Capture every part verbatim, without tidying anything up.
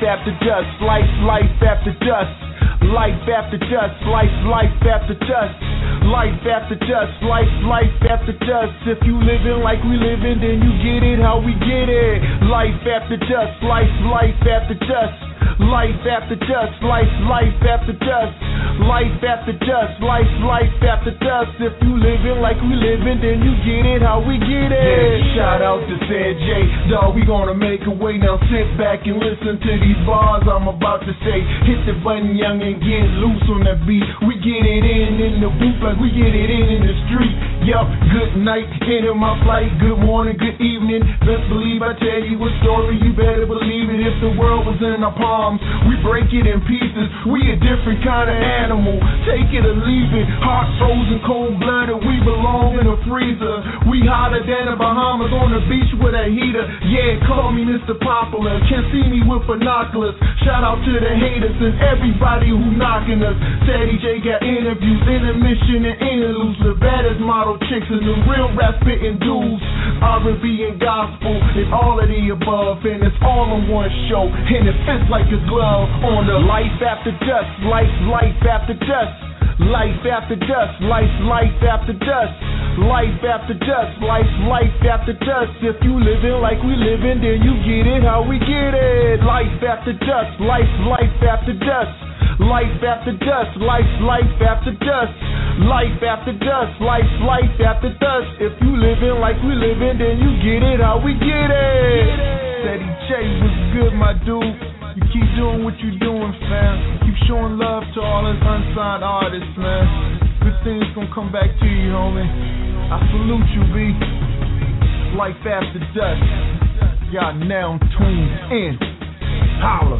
after dust, life, life after dust. Life after dust, life, life after dust. Life after dust, life, life after dust. If you living like we living, then you get it how we get it. Life after dust, life, life after dust. Life after dust, life, life after dust. Life after dust, life, life after dust. If you living like we living, then you get it how we get it. Yeah, shout out to Said J, dawg, we gonna make a way. Now sit back and listen to these bars I'm about to say. Hit the button, young, and get loose on the beat. We get it in in the booth like we get it in in the street. Yup, good night, into my flight. Good morning, good evening. Best believe I tell you a story, you better believe it. If the world was in our palms, we break it in pieces. We a different kind of animal. Take it or leave it. Heart frozen, cold blooded. We belong in a freezer. We hotter than the Bahamas on the beach with a heater. Yeah, call me Mister Popular. Can't see me with binoculars. Shout out to the haters and everybody who knocking us. Sadie J got interviews, intermission and interludes. The baddest model chicks and the real rap spitting dudes. R and B and gospel and all of the above. And it's all on one show. And it fits like a glove on the life after dust, life, life after dust. Life after dust, life, life after dust. Life after dust, life, life after dust. If you living like we living, then you get it how we get it. Life after dust, life, life after dust. Life after dust, life, life after dust. Life after dust, life, life after dust. If you living like we living, then you get it how we get it. Sadie J was good, my dude. You keep doing what you're doing, fam. Keep showing love to all us unsigned artists, man. Good things gonna come back to you, homie. I salute you, B. Life after dust. Y'all now tuned in. Holla.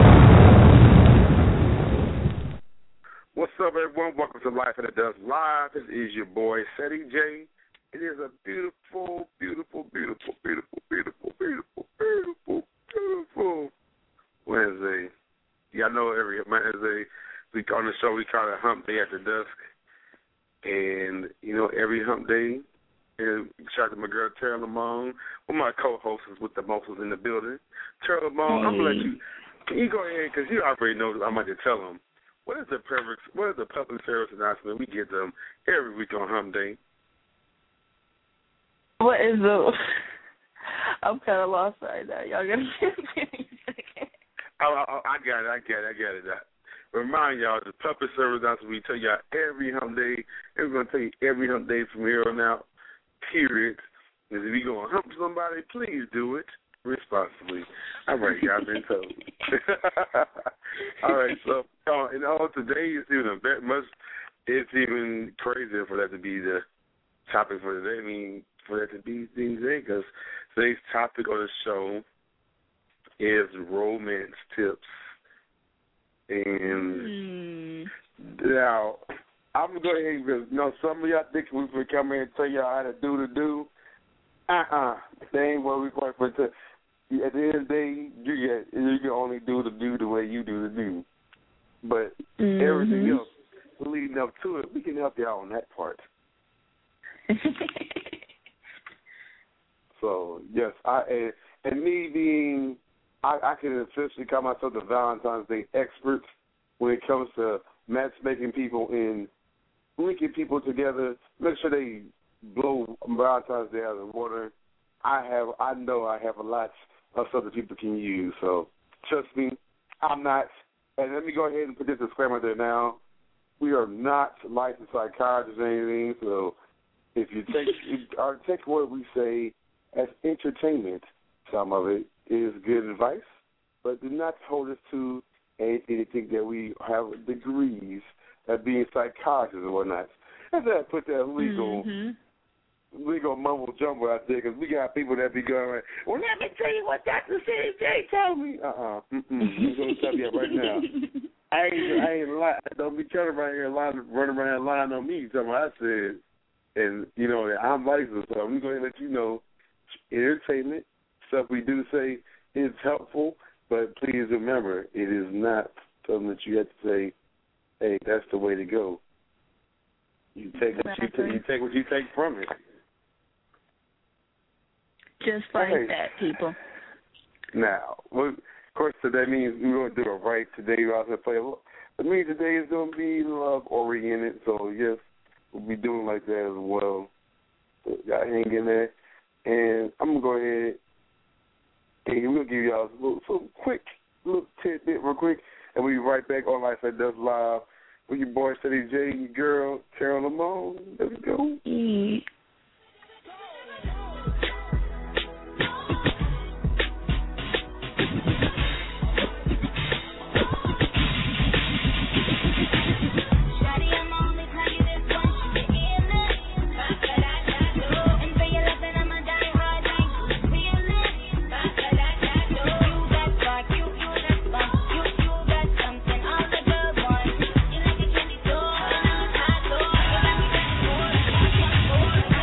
What's up, everyone? Welcome to Life After Dust Live. This is your boy, Sadie J. It is a beautiful, beautiful, beautiful, beautiful, beautiful, beautiful, beautiful, beautiful Wednesday. Y'all know every Wednesday we on the show we call it Hump Day After Dusk, and you know every Hump Day. And shout out to my girl Tara Lamone, one of my co-hosts with the most in the building. Tara Lamone, hey. I'm gonna let you. Can you go ahead because you already know I'm about to tell them what is the perfect, what is the public service announcement we get them every week on Hump Day. What is the? I'm kind of lost right now. Y'all gonna give me a second. Oh, oh, I got it, I got it, I got it. I remind y'all, the public service announcement we tell y'all every Hump Day, and we're going to tell you every Hump Day from here on out, period. And if you're going to hump somebody, please do it responsibly. All right, y'all been told. All right, so, uh, and all today is even a bit much, it's even crazier for that to be the topic for today. I mean, for that to be today, because today's topic on the show is romance tips. And mm. now, I'm going to go ahead because, you know, some of y'all think we can come here and tell y'all how to do the do. Uh-uh. That ain't what we're going for. At the end of the day, you, get, you can only do the do the way you do the do. But mm-hmm. everything else leading up to it, we can help y'all on that part. So, yes, I and, and me being... I, I can essentially call myself the Valentine's Day expert when it comes to matchmaking people and linking people together. Make sure they blow Valentine's Day out of the water. I have, I know I have a lot of stuff that people can use. So trust me, I'm not. And let me go ahead and put this disclaimer there now. We are not licensed psychiatrists or anything. So if you take, or take what we say as entertainment, some of it is good advice, but do not hold us to anything that we have degrees at being psychiatrists and whatnot. And then I put that legal mm-hmm. legal mumble jumble out there because we got people that be going, well, let me tell you what Doctor C J told me. Uh-uh. Mm-mm. I'm going to tell you right now. I ain't, I ain't lying. Don't be trying around here lying, running around here lying on me. Something I said. And, you know, I'm licensed, so I'm going to let you know entertainment, stuff we do say is helpful, but please remember, it is not something that you have to say, hey, that's the way to go. You take what you, t- you take what you take from it. Just like okay. that, people. Now, well, course, so that means we're going to do it right today. We're out to play. It means today is going to be love-oriented, so yes, we'll be doing like that as well. So y'all hang in there. And I'm going to go ahead and we'll give y'all some, some quick little tidbit real quick, and we'll be right back on Life After Dusk Live with your boy, Ceddy J, your girl, Carol Lamone. Let's go. Mm. Thank you.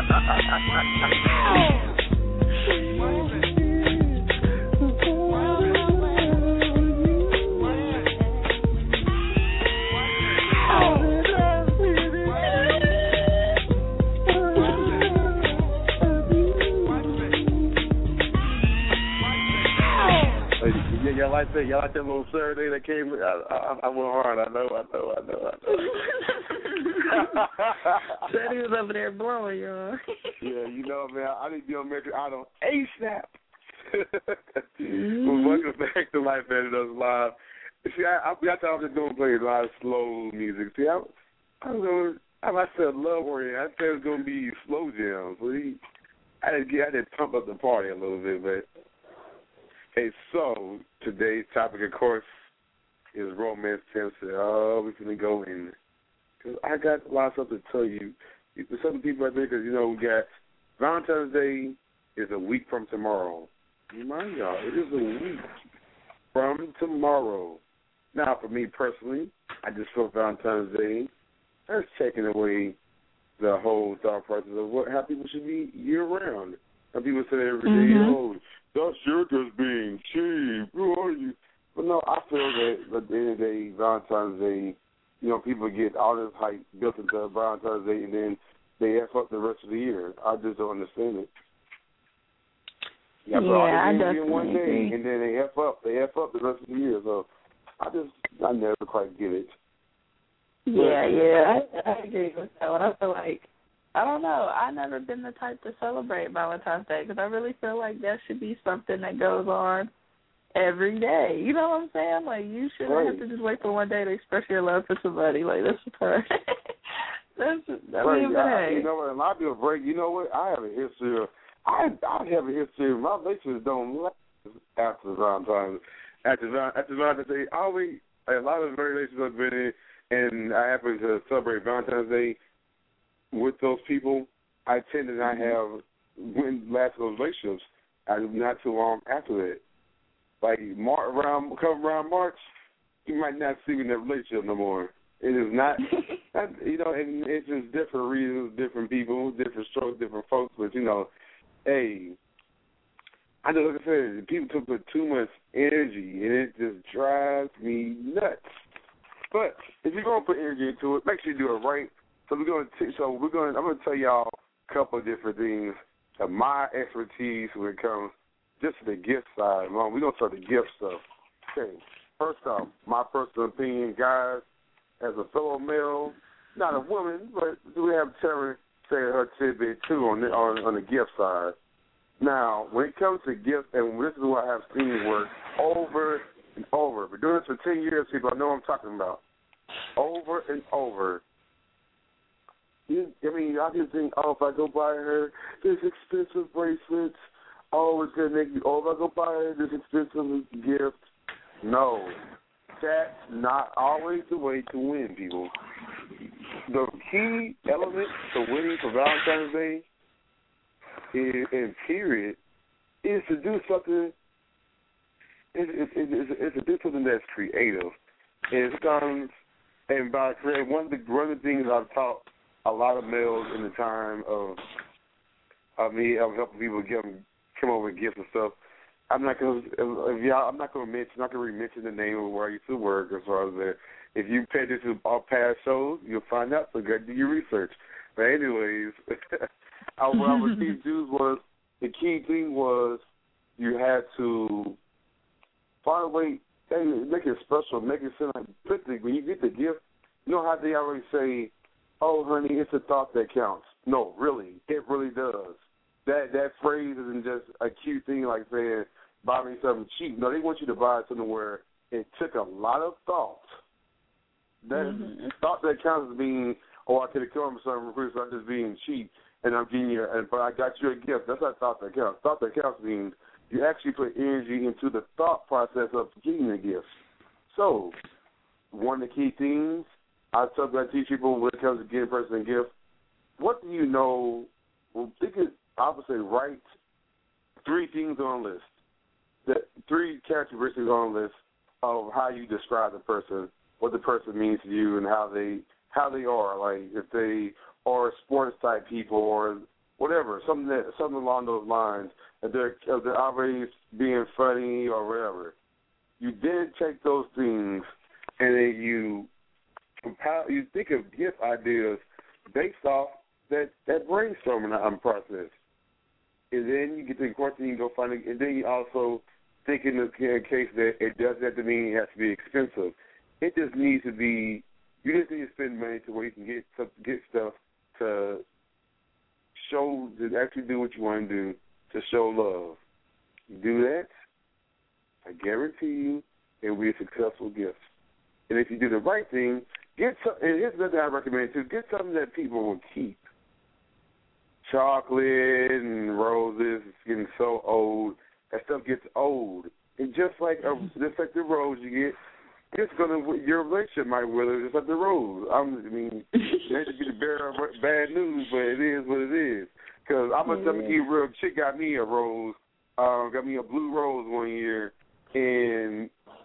Y'all like that? Y'all like that little Saturday that came? I, I, I went hard. I know. I know. I know. I know. Said he was over there blowing, y'all. Yeah, you know, man. I need to be on American Idol ASAP. Mm-hmm. Well, welcome back to Life After Dusk Live. See, I, I, I thought I was just going to play a lot of slow music. See, I, I was going. I said love oriented. I said it was going to be slow jams. But he, I had to, I had to pump up the party a little bit, but. Hey, so today's topic, of course, is romance tension. Oh, we're going to go in. Cause I got a lot of stuff to tell you. There's some people out there, because, you know, we got Valentine's Day is a week from tomorrow. Remind y'all, it is a week from tomorrow. Now, for me personally, I just feel Valentine's Day, that's taking away the whole thought process of what how people should be year-round. Some people say every day, mm-hmm. oh, that's sugar's being cheap. Who are you? But no, I feel that at the end of the day, Valentine's Day, you know, people get all this hype built into Valentine's Day, and then they F up the rest of the year. I just don't understand it. Yeah, yeah all I definitely in one day, agree. and then they F up, they F up the rest of the year. So I just, I never quite get it. Yeah, yeah, I, I agree with that one. I feel like, I don't know, I've never been the type to celebrate Valentine's Day because I really feel like that should be something that goes on every day. You know what I'm saying? Like, you shouldn't right. have to just wait for one day to express your love for somebody. Like, that's the part. that's, that's right. mean, I, hey. you know what, and I'll be a break. You know what? I have a history of, I, I have a history of, my relationships don't last after Valentine's After, after Valentine's Day, I always, a lot of relationships I've been in, and I happen to celebrate Valentine's Day with those people, I tend to not have when last those relationships. I not too long after that. Like Mar- around come around March, you might not see me in that relationship no more. It is not, not you know, and it's just different reasons, different people, different strokes, different folks. But you know, hey, I know, like I said, people put too much energy, and it just drives me nuts. But if you're gonna put energy into it, make sure you do it right. So we're gonna t- so we're gonna I'm gonna tell y'all a couple of different things of my expertise when it comes just to the gift side. We're gonna start the gift stuff. Okay. First off, my personal opinion, guys, as a fellow male, not a woman, but we have Terry say her tidbit too on the on, on the gift side. Now, when it comes to gifts, and this is what I have seen work over and over. We're doing this for ten years, people. I know what I'm talking about. Over and over. You, I mean, I can think, oh, if I go buy her this expensive bracelets, oh, it's going to make me, oh, if I go buy her this expensive gift. No, that's not always the way to win, people. The key element to winning for Valentine's Day is, in period, is to do something, is, is, is, is to do something that's creative. And it comes, and by creating, one of the, one of the things I've taught a lot of males in the time of of me of helping people get them, come over with gifts and stuff. I'm not gonna if y'all I'm not gonna mention not gonna mention the name of where I used to work as far as that. If you pay attention to all past shows, you'll find out. So go do your research. But anyways, I, what I would teach dudes was the key thing was you had to find a way, hey, make it special, make it sound like pretty. When you get the gift, you know how they always say, oh, honey, it's the thought that counts. No, really, it really does. That that phrase isn't just a cute thing like saying, buy me something cheap. No, they want you to buy something where it took a lot of thought. That mm-hmm. thought that counts as being, oh, I could have come for something, so I'm just being cheap, and I'm giving you, and, but I got you a gift. That's not thought that counts. Thought that counts means you actually put energy into the thought process of getting a gift. So, one of the key things I tell I teach people when it comes to giving a person a gift, what do you know? Well, think it, I would say write three things on a list, the three characteristics on a list of how you describe the person, what the person means to you, and how they how they are. Like if they are sports type people, or whatever, something that something along those lines. If they're, if they're always being funny or whatever, you then take those things and then you compile, you think of gift ideas based off that, that brainstorming um, process. And then you get to the course and you go find it, and then you also think in the case that it doesn't have to mean it has to be expensive. It just needs to be, you just need to spend money to where you can get stuff, get stuff to show, to actually do what you want to do, to show love. You do that, I guarantee you it will be a successful gift. And if you do the right thing, get some, and here's another thing I recommend too, get something that people will keep. Chocolate and roses, it's getting so old. That stuff gets old. And just like a, just like the rose you get, it's gonna, your relationship might wither just like the rose. I'm, I mean, it hate to be the bearer of bad news, but it is what it is. Because I'm gonna tell you, real chick got me a rose, uh, got me a blue rose one year, and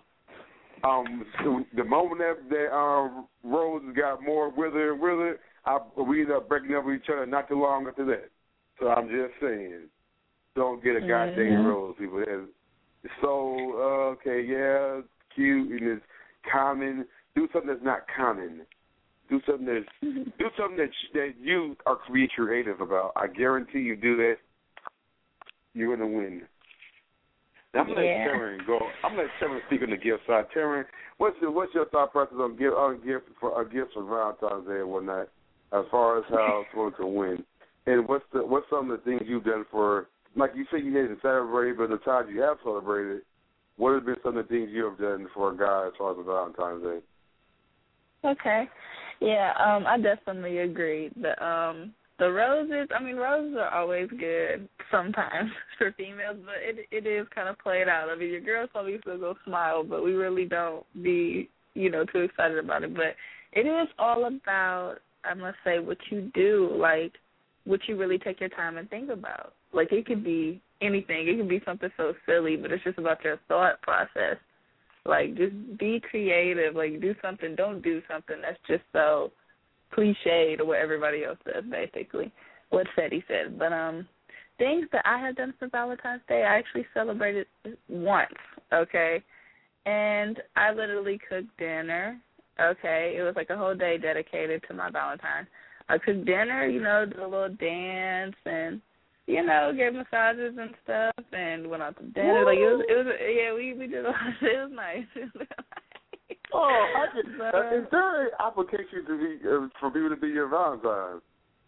um, so the moment that that um, rose got more wither and wither, I, we ended up breaking up with each other not too long after that. So I'm just saying, don't get a goddamn mm-hmm. rose, people. It's so uh, okay, yeah, it's cute and it's common. Do something that's not common. Do something that's do something that that you are be creative about. I guarantee you do that, you're gonna win. Now, I'm gonna yeah. let Taryn go. I'm gonna let Taryn speak on the gift side. Taryn, what's your what's your thought process on gift on gift for a gift for Valentine's Day and whatnot, as far as how it's going to win? And what's the what's some of the things you've done for, like you said you didn't celebrate, but the times you have celebrated, what have been some of the things you have done for a guy as far as Valentine's Day? Okay. Yeah, um, I definitely agree. The um the roses, I mean, roses are always good sometimes for females, but it it is kind of played out. I mean, your girls probably still go smile, but we really don't be, you know, too excited about it. But it is all about, I must say, what you do, like what you really take your time and think about. Like, it could be anything. It could be something so silly, but it's just about your thought process. Like, just be creative. Like, do something. Don't do something that's just so cliched or what everybody else says, basically, what Fetty said. But um, things that I have done for Valentine's Day, I actually celebrated once, okay? And I literally cooked dinner, okay? It was like a whole day dedicated to my Valentine. I cooked dinner, you know, did a little dance and, you know, gave massages and stuff, and went out to dinner. Woo! Like, it was, it was, yeah, we, we did a lot. It was nice. It was nice. Oh, I could, uh, is there an application to be, uh, for people to be your Valentine?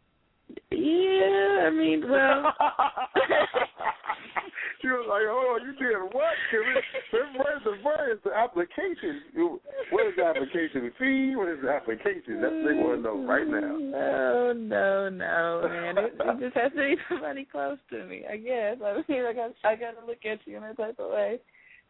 Yeah, I mean, well. She was like, oh, you did what? Where's the, where's the application? What is the application fee? What is the application? That's what they want to know right now. No, no, no, man. It, it just has to be somebody close to me, I guess. I mean, I got, I got to look at you in that type of way.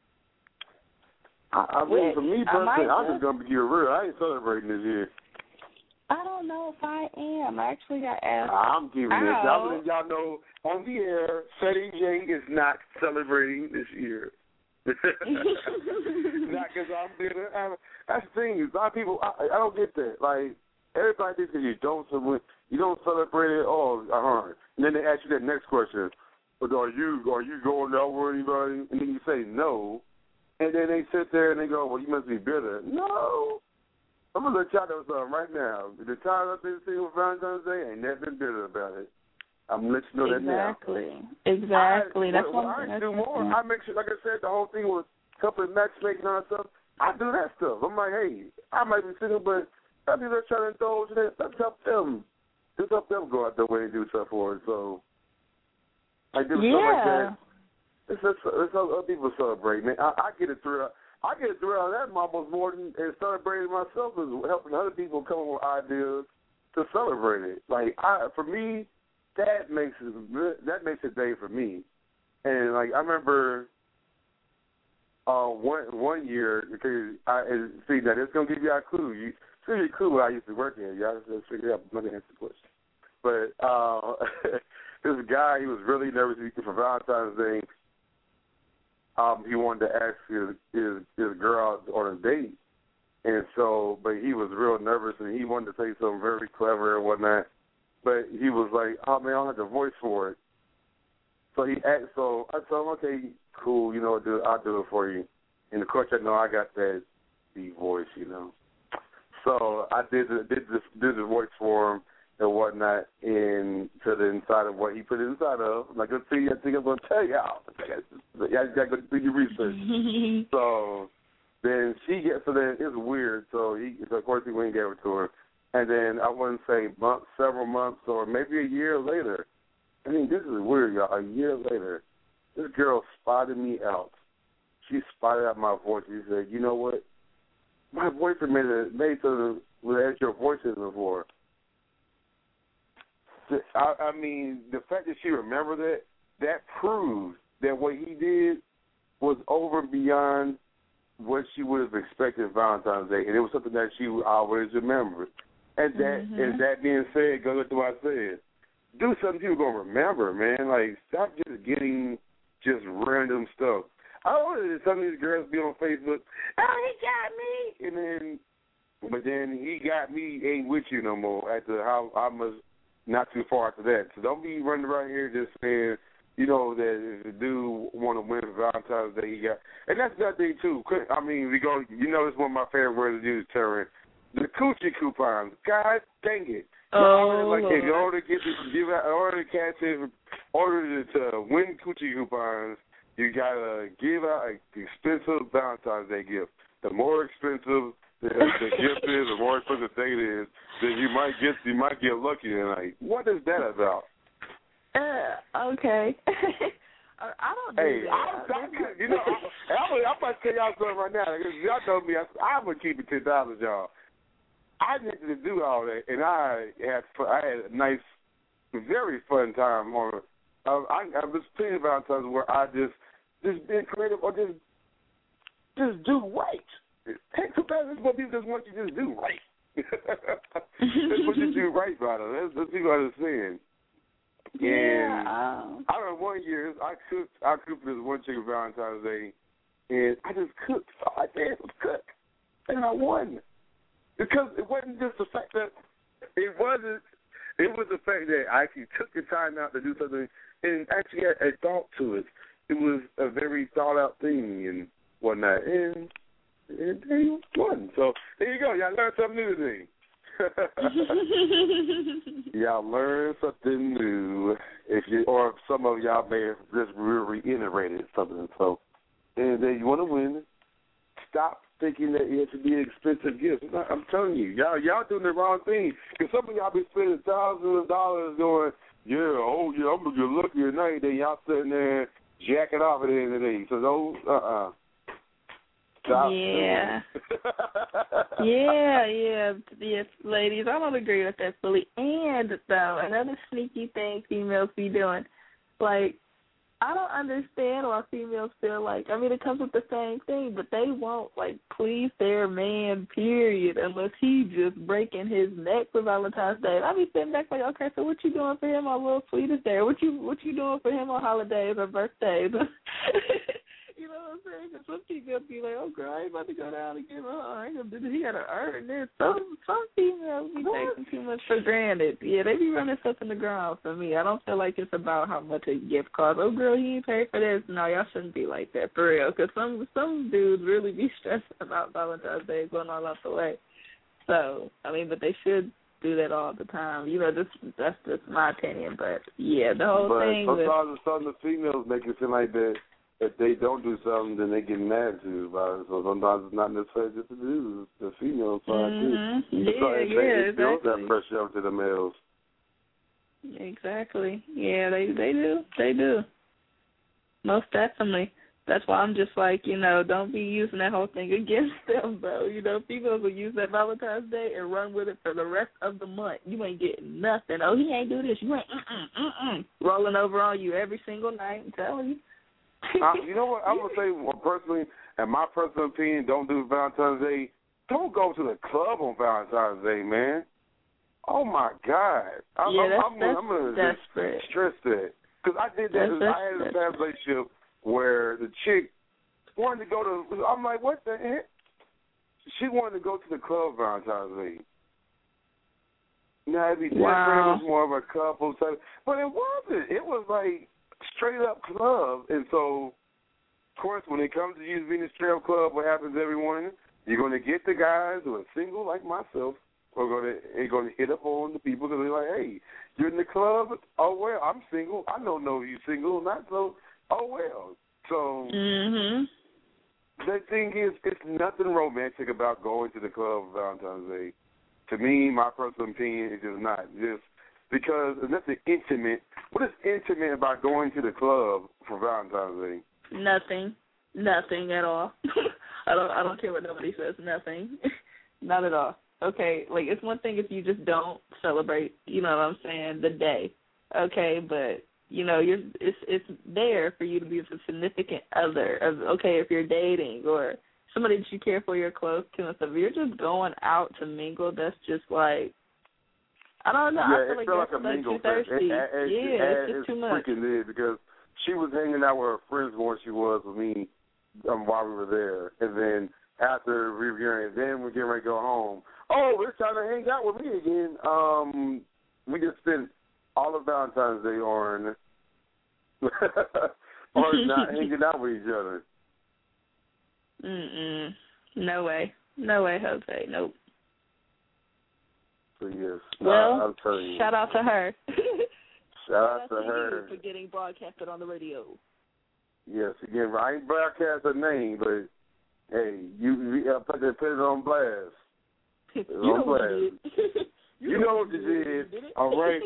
I, I mean, for me personally, I'm just going to be real. I ain't celebrating this year. I don't know if I am. I actually got asked. I'm giving this. I'm letting y'all know on the air, Fetty J is not celebrating this year. Not because I'm bitter. I, that's the thing. A lot of people, I, I don't get that. Like, everybody thinks that you don't celebrate, you don't celebrate it. Oh, uh-huh. And then they ask you that next question. But are you are you going out with anybody? And then you say no. And then they sit there and they go, well, you must be bitter. No. I'm going to let y'all know something right now. The time I've been single for Valentine's Day, I ain't never been bitter about it. I'm going to let you know exactly. that now. Exactly. I, That's well, one thing. I do more. I make sure, like I said, the whole thing with couple of matchmaking and all that stuff, I do that stuff. I'm like, hey, I might be single, but some people are trying to indulge in it. Let's help them. Let's help them go out their way and do stuff for it. So, I do yeah. stuff like that. It's just, it's other people celebrate, man. I, I get it through. I get it through out of that almost more than and celebrating myself is helping other people come up with ideas to celebrate it. Like I, for me, that makes it that makes a day for me. And like I remember, uh, one one year because I see that it's gonna give you a clue. You it's gonna be a clue where I used to work in. Y'all just figure out. Let me answer the question. But uh, this guy, he was really nervous for Valentine's Day. Um, he wanted to ask his, his his girl out on a date, and so, but he was real nervous, and he wanted to say something very clever and whatnot. but he was like, oh, man, I don't have the voice for it. So he asked, so I told him, okay, cool, you know, I'll do, I'll do it for you. And of course, I know I got that deep voice, you know. So I did the, did the, did the voice for him and whatnot, and to the inside of what he put inside of. Like, let's see, I think I'm going to tell y'all. Y'all got to do your research. So then she gets, so then it's weird. So he, so of course, he went and gave it to her. And then I wouldn't say months, several months, or maybe a year later. I mean, this is weird, y'all. A year later, this girl spotted me out. She spotted out my voice. She said, you know what? My boyfriend made it made so that your voice is before. I, I mean, the fact that she remembered that, that proves that what he did was over beyond what she would have expected Valentine's Day, and it was something that she always remembered. And that, mm-hmm. and that being said, goes to what I said. Do something people gonna remember, man. Like, stop just getting just random stuff. I don't know that some of these girls be on Facebook, oh, he got me, and then, but then he got me ain't with you no more. After how I must not too far after that. So don't be running around here just saying, you know, that if a dude want to win Valentine's Day, he got, and that's another thing too. I mean, we go, you know, it's one of my favorite words to use, Terry. The coochie coupons. God dang it. Oh, like, in order to get this, give out, in order to catch it, in order to, to win coochie coupons, you gotta give out an expensive Valentine's Day gift. The more expensive the, the gift is, the more expensive the date is, then you might get you might get lucky tonight. What is that about? Uh, okay. I don't do hey, that. I, I, I, you know, I, I'm, I'm about to tell y'all something right now. Y'all told me I, I'm gonna keep it ten dollars, y'all. I needed to do all that, and I had I had a nice, very fun time on. Uh, I, I was thinking about times where I just just being creative or just just do right. Hey, sometimes what people just want you to just do right. That's what you do right, brother. That's what people understand. And yeah. Um, I remember one year I cooked I cooked for this one chick for Valentine's Day, and I just cooked. All I did was cook, and I won. Because it wasn't just the fact that it wasn't. It was the fact that I actually took the time out to do something and actually had a thought to it. It was a very thought out thing and whatnot, and and they won. So there you go. Y'all learned something new today. Y'all learned something new. If you or some of y'all may have just reiterated something. So, and then you want to win. Stop thinking that it should be an expensive gift. I'm telling you, y'all y'all doing the wrong thing. Because some of y'all be spending thousands of dollars going, yeah, oh yeah, I'm gonna get lucky tonight. Then y'all sitting there jacking off at the end of the day. So those, uh, uh Stop yeah. yeah, yeah, yes, ladies. I don't agree with that fully. And though another sneaky thing females be doing, like, I don't understand why females feel like, I mean, it comes with the same thing, but they won't, like, please their man, period, unless he just breaking his neck for Valentine's Day. And I be sitting back like, okay, so what you doing for him on little sweetest day? What you what you doing for him on holidays or birthdays? You know what I'm saying? Because some people be like, oh, girl, I ain't about to go down and give her I ain't gonna do this. He got to earn this. Some, some females be taking too much for granted. Yeah, they be running stuff in the ground for me. I don't feel like it's about how much a gift costs. Oh, girl, you ain't paid for this. No, y'all shouldn't be like that, for real. Because some, some dudes really be stressed about Valentine's Day going all out the way. So, I mean, but they should do that all the time. You know, this, that's just my opinion. But, yeah, the whole but thing sometimes with... some of the females make it seem like that. If they don't do something, then they get mad to you about it. So sometimes it's not necessarily just the dudes, the female side mm-hmm. too. Yeah, so yeah, they, exactly. build that pressure up to the males. Exactly. Yeah, they they do. They do. Most definitely. That's why I'm just like, you know, don't be using that whole thing against them, bro. You know, females will use that Valentine's Day and run with it for the rest of the month. You ain't getting nothing. Oh, he ain't do this. You ain't mm-mm, mm-mm. Rolling over on you every single night. I'm telling you. uh, you know what? I'm going to say, well, personally, in my personal opinion, don't do Valentine's Day. Don't go to the club on Valentine's Day, man. Oh, my God. I'm, yeah, that's, I'm, that's I'm going to stress that. Because I did that. That's, I had a past relationship where the chick wanted to go to, I'm like, what the heck? She wanted to go to the club Valentine's Day. No, it'd be different. Wow. It was more of a couple type. But it wasn't. It was like straight up club. And so, of course, when it comes to Youth Venus Trail Club, what happens every morning? You're going to get the guys who are single like myself who are going to, are going to hit up on the people because they're like, hey, you're in the club? Oh, well, I'm single. I don't know if you're single or not, so, oh, well. So, mm-hmm. the thing is, it's nothing romantic about going to the club on Valentine's Day. To me, my personal opinion is just not. Just because there's nothing intimate. What is intimate about going to the club for Valentine's Day? Nothing. Nothing at all. I don't I don't care what nobody says. Nothing. Not at all. Okay, like it's one thing if you just don't celebrate, you know what I'm saying, the day. Okay, but you know, you're it's it's there for you to be with a significant other. Of, okay, if you're dating or somebody that you care for, you're close to and stuff. If you're just going out to mingle, that's just like I don't know. Yeah, I feel it like felt that's like a like mingle. too thirsty. It, it, it, yeah, it, it's just too much. Freaking did because she was hanging out with her friends more than she was with me um, while we were there. And then after we were getting, then we're getting ready to go home. Oh, we're trying to hang out with me again. Um, we just spent all of Valentine's Day on or not hanging out with each other. Mm-mm. No way. No way, Jose. Nope. So, yes. Well, uh, I'm telling you. Shout out to her. Shout out to her. For getting broadcasted on the radio. Yes, again, I ain't broadcast her name, but, hey, you, you uh, put, it, put it on blast. You on know blast. what you did. You, you know what you did. did All right.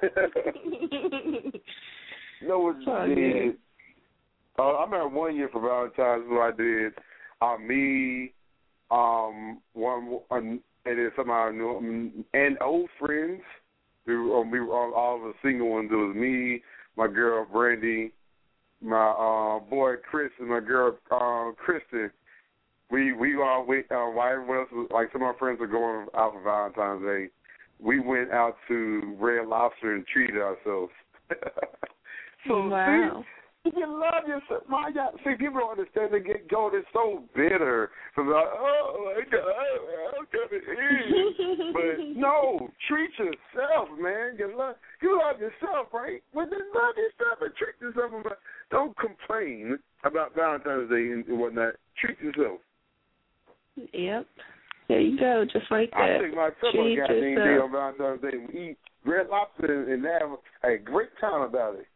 You know what you oh, did. Yeah. Uh, I remember one year for Valentine's what I did. Uh, me, um, one, um, and then some of our new um, and old friends. We were, um, we were all, all the single ones. It was me, my girl Brandy, my uh, boy Chris, and my girl uh, Kristen. We we all went. Uh, while everyone else was, like some of our friends were going out for Valentine's Day, we went out to Red Lobster and treated ourselves. so wow. See, you love yourself. My God. See, people don't understand they get go. They're so bitter from like, oh, my God, I'm coming in. But no, treat yourself, man. You love, you love yourself, right? Well, then love yourself and treat yourself. Don't complain about Valentine's Day and whatnot. Treat yourself. Yep. There you go, just like that. I take myself on goddamn day on Valentine's Day. We eat Red Lobster and have a great time about it.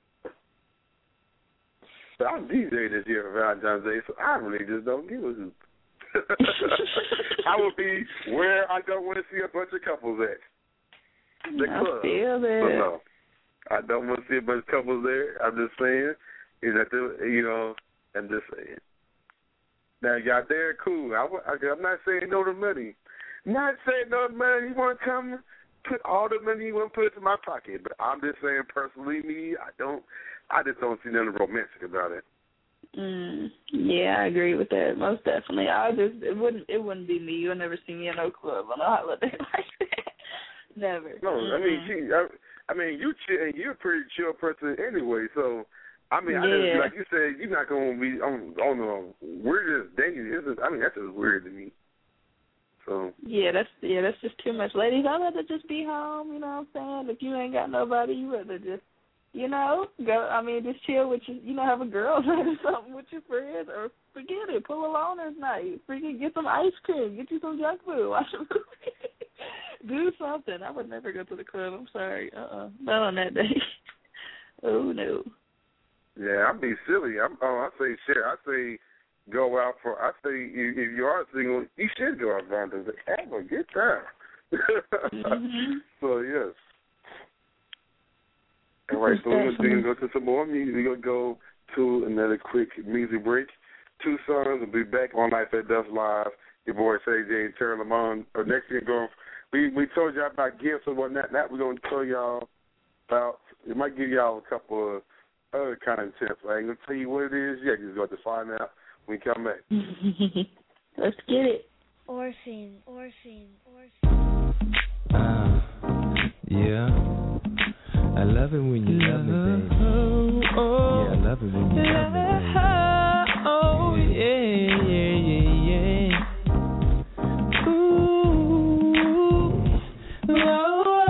But I'm D J this year for Valentine's Day, so I really just don't give a hoot. I will be where I don't want to see a bunch of couples at. The I club. feel that. So no, I don't want to see a bunch of couples there. I'm just saying, is that the, you know, I'm just saying. Now, y'all there, cool. I, I'm not saying no to money. Not saying no to money. You want to come put all the money you want to put into my pocket. But I'm just saying, personally, me, I don't, I just don't see nothing romantic about it. Mm, yeah, I agree with that. Most definitely. I just, it wouldn't, it wouldn't be me. You'll never see me in no club on a holiday like that. Never. No, mm-hmm. I mean, she, I, I mean, you chill, you're a pretty chill person anyway, so. I mean, yeah. I just, like you said, you're not going to be on, on the, we're just dating. It's just, I mean, that's just weird to me. So. Yeah, that's yeah, that's just too much. Ladies, I'd rather just be home, you know what I'm saying? If you ain't got nobody, you rather just, you know, go, I mean, just chill with your, you know, have a girl night or something with your friends, or forget it, pull a loner's night. Freaking get some ice cream, get you some junk food, watch a movie. Do something. I would never go to the club. I'm sorry. Uh-uh. Not on that day. Oh, no. Yeah, I'd be silly. I'm, oh, I say shit. I say go out for. I say if, if you are single, you should go out Valentine's Day. Have a good time. mm-hmm. So yes. All right, so we're gonna go to some more music. We're gonna go to another quick music break. Two songs. We'll be back on Life at Dusk Live. Your boy Say J and Terry Lamont. Or next thing going, we we told y'all about gifts and whatnot. Now we're gonna tell y'all about. It might give y'all a couple of other kind of tips. I ain't gonna tell you what it is yet. You're going to find out when we come back. Let's get it. Orphan, orphan, orphan. Uh, yeah. I love it when you love me, baby. Yeah, I love it when you love me, baby. Oh, yeah, yeah, yeah, yeah. Ooh, oh,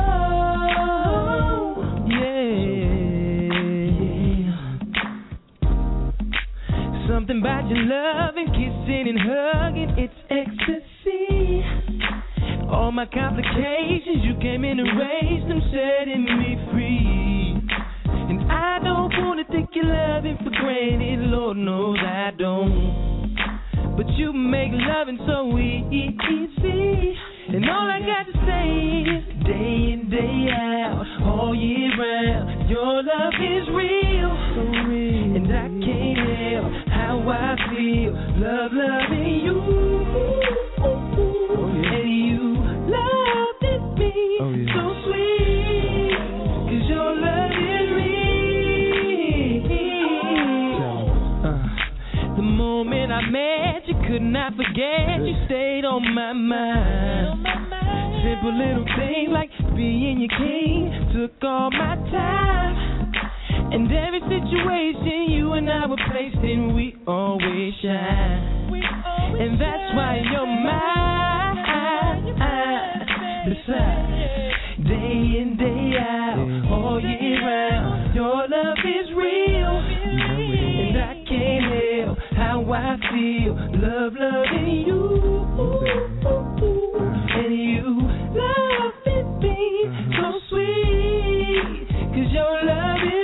something about your loving, kissing and hugging, it's ecstasy. All my complications, you came in and erased them, setting me free. And I don't wanna take your loving for granted, Lord knows I don't. But you make loving so easy. And all I got to say is day in, day out, all year round, your love is real, so real. And I can't help how I feel, love, loving you. Oh, yeah. And you loving me, oh, yeah. So sweet, 'cause your love is real. Uh, the moment I met you, could not forget, you stayed on my mind. Simple little things like being your king took all my time. And every situation you and I were placed in, we always shine. And that's why you're mine. Besides, day in, day out, all year round, your love is real. And I can't help how I feel, love, loving you. And you loving me so sweet, 'cause your love is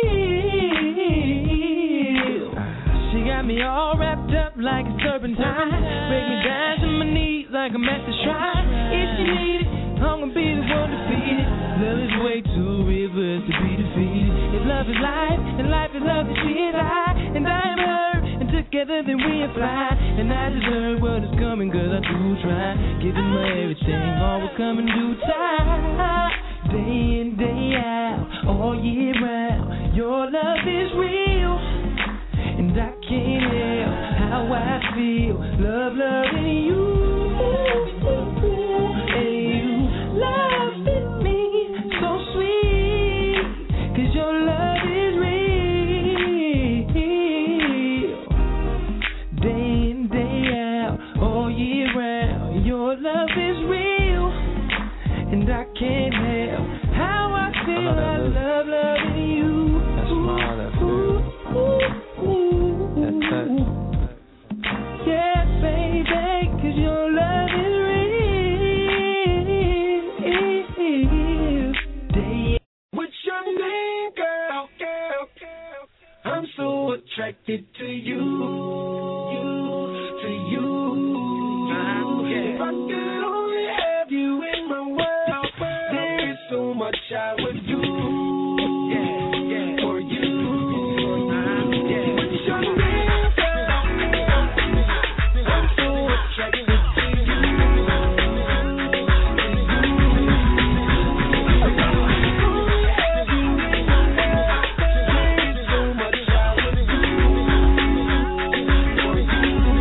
real. She got me all wrapped up like a serpentine, break me down to my knees like I'm at the shrine. If you need it, I'm gonna be the one to feed it. Love is way too rivers to be defeated. If love is life, and life is love, then she is I, and I am her. Together then we fly, and I deserve what is coming, 'cause I do try, giving my everything, all will come in due time. Day in, day out, all year round, your love is real, and I can't help how I feel, love, loving you, and you loving me so sweet, 'cause your love is real. Your love is real, and I can't help how I feel. I, I love loving you. That smile, that feel. That touch. Yeah, baby, 'cause your love is real. Day. What's your name, girl? Girl, girl. I'm so attracted to you. You, to you. If I could only have you in my world, there is so much I would do. Yeah, yeah, for you. Yeah. What's your name, girl? I'm so attracted to you. If I could only have you in my world, there is so much I would do. For you.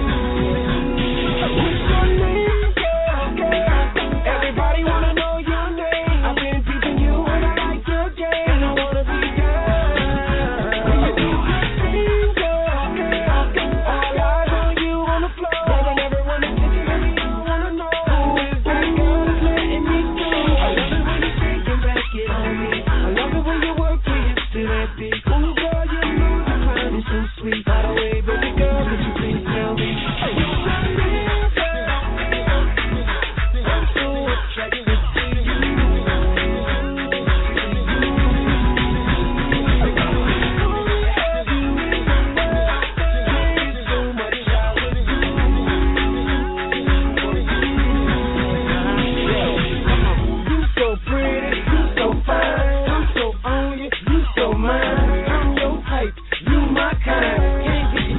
What's your name? Everybody wanna know your name. I've been peeping you and I like your game. And I wanna be down. When you do your thing, girl, all eyes on you on the floor. But I never wanna get you, baby, you wanna know who is that girl that's letting me go. I love it when you shake and back it on me. I love it when you work your hips to that beat. Ooh, girl, you know the crowd is so sweet. By the way, baby girl, would you please tell me what's your name, girl? I'm so attracted to you. If I could only have you in my world, there is so much I would do for you. You so pretty, you so fine, I'm so on you, you so mine. I'm your type, you my kind. Can't get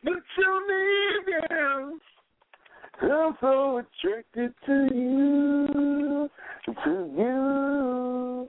but you need girl. I'm so attracted to you, to you.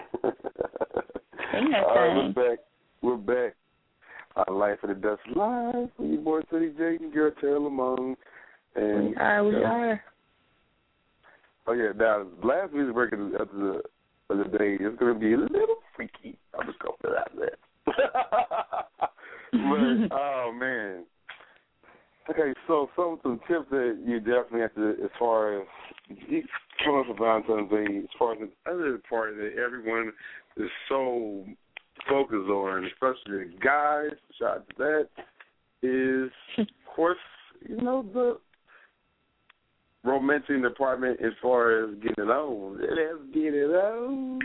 Sing that All right, thing. we're back. We're back. Our Life of the Dust Live. We your boy City J and girl Tara Lamone. And We are, we are. oh yeah, now last week's record of the of the day is going to be a little freaky. I'm just going to put it out there. But oh man. Okay, so some some tips that you definitely have to, as far as coming up for Valentine's Day, as far as the other part that everyone is so focused on, especially the guys, shout out to that, is, of course, you know, the romancing department as far as getting it on. Let's get it on.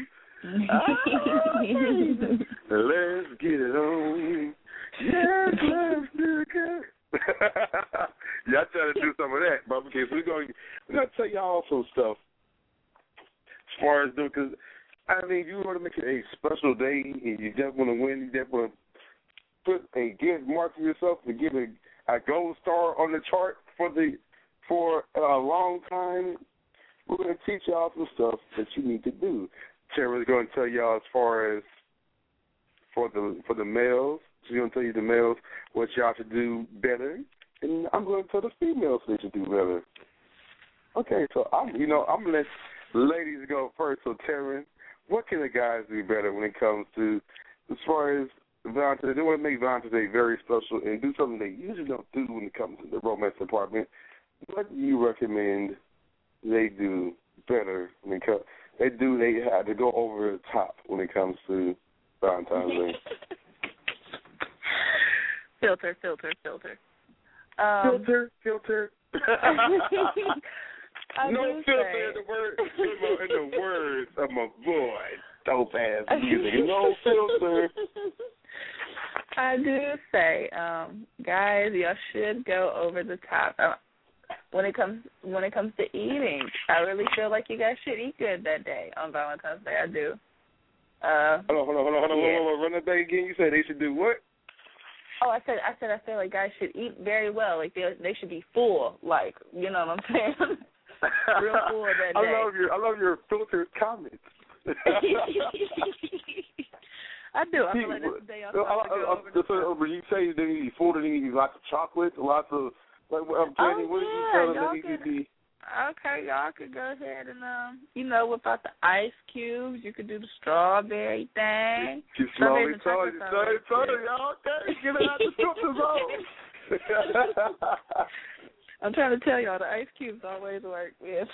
Let's get it on. Yes, let's do it. Y'all try to do some of that, but okay, so we're going we're going to tell y'all some stuff as far as doing, because, I mean, if you want to make it a special day and you just want to win, you just want to put a good mark for yourself to get a, a gold star on the chart for the for a long time, we're going to teach y'all some stuff that you need to do. Tara's going to tell y'all as far as for the for the males. She's going to tell you the males what y'all should do better, and I'm going to tell the females they should do better. Okay, so I'm you know I'm going to let ladies go first. So Tara, what can the guys do better when it comes to as far as Valentine's Day? They want to make Valentine's Day very special and do something they usually don't do when it comes to the romance department. What do you recommend they do better when it comes? They do. They have to go over the top when it comes to Valentine's Day. Filter, filter, filter. Um, filter, filter. I no do filter say, in the word in the words of my boy. Dope ass music. No filter. I do say, um, guys, y'all should go over the top. Uh, when it comes when it comes to eating, I really feel like you guys should eat good that day on Valentine's Day. I do. Uh, hold on, hold on, hold on, hold on, yeah. hold on. Run that back again. You said they should do what? Oh, I said, I said, I feel like guys should eat very well. Like they, they should be full. Like, you know what I'm saying? Real full that day. I love your, I love your filtered comments. I do. I feel like this is the day I'm supposed to go over the top. When you say they need to be full, they need to be lots of chocolate, lots of, like, I'm telling you, oh, what yeah. did you tell them y'all they need could, to be? Okay, y'all could go ahead and, um, you know, whip out the ice cubes. You could do the strawberry thing. You slowly told you, slowly told you, okay, get it out the filter zone. I'm trying to tell y'all, the ice cubes always work. Yeah.